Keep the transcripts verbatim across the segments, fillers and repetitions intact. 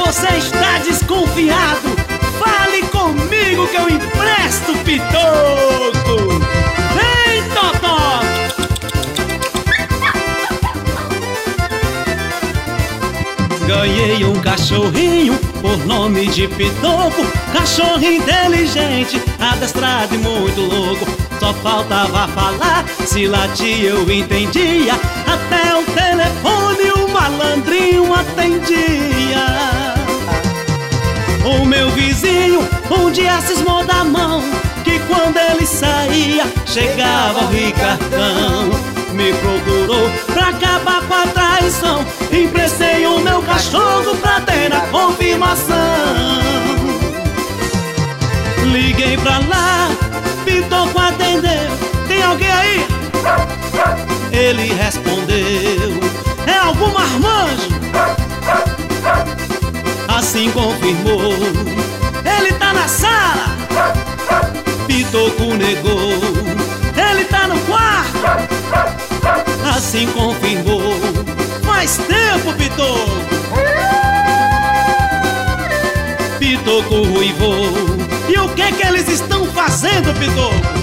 você está desconfiado, fale comigo que eu empresto Pitoco. Vem, Totó! Ganhei um cachorrinho por nome de Pitoco, cachorro inteligente, adestrado e muito louco. Só faltava falar, se latia eu entendia, até o telefone o malandrinho atendia. O meu vizinho um dia cismou da mão, que quando ele saía chegava o Ricardão. Me procurou pra acabar com a traição, emprestei o meu cachorro pra ter a confirmação. Liguei pra lá, Pitoco atendeu, tem alguém aí? Ele respondeu, é algum marmanjo? Assim confirmou, ele tá na sala. Pitoco negou, ele tá no quarto. Assim confirmou, faz tempo, Pitoco. Pitoco ruivou, e o que que eles estão fazendo, Pitoco?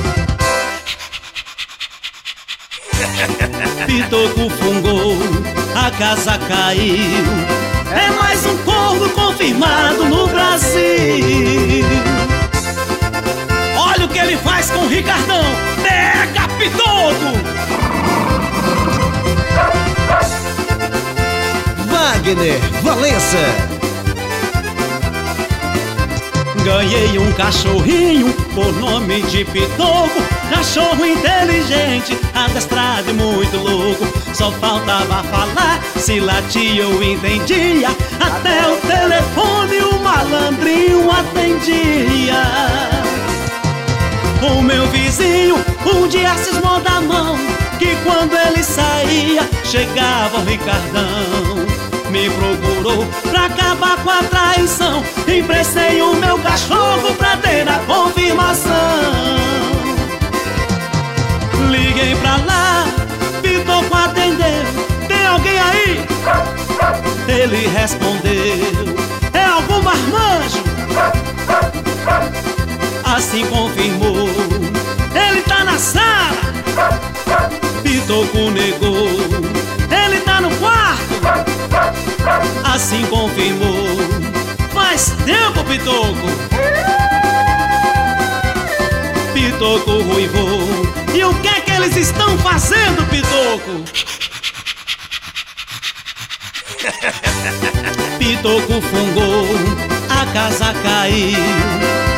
Pitoco fungou, a casa caiu, é mais um corno confirmado no Brasil. Olha o que ele faz com o Ricardão, pega, Pitoco! Wagner Valença. Ganhei um cachorrinho por nome de Pitoco, cachorro inteligente, adestrado e muito louco. Só faltava falar, se latia eu entendia, até o telefone o malandrinho atendia. O meu vizinho um dia cismou da mão, que quando ele saía chegava o Ricardão. Me procurou pra acabar com a traição, emprestei o meu cachorro pra ter a confirmação. Liguei pra lá, Pitoco atendeu, tem alguém aí? Ele respondeu, é algum marmanjo? Assim confirmou, ele tá na sala. Pitoco negou, ele tá no quarto. Assim confirmou, faz tempo, Pitoco. Pitoco ruivou, e o que é que eles estão fazendo, Pitoco? Pitoco fungou, a casa caiu,